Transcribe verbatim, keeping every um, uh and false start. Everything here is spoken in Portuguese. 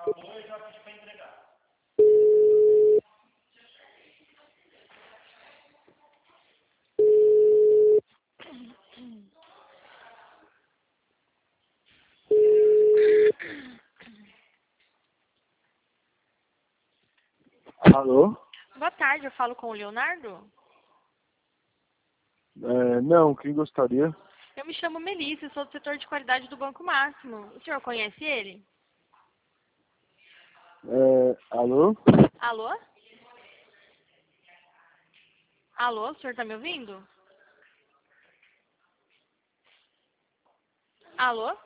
Alô? Boa tarde, eu falo com o Leonardo? É, não, quem gostaria? Eu me chamo Melissa, sou do setor de qualidade do Banco Máximo. O senhor conhece ele? É, alô? Alô? Alô, o senhor tá me ouvindo? Alô?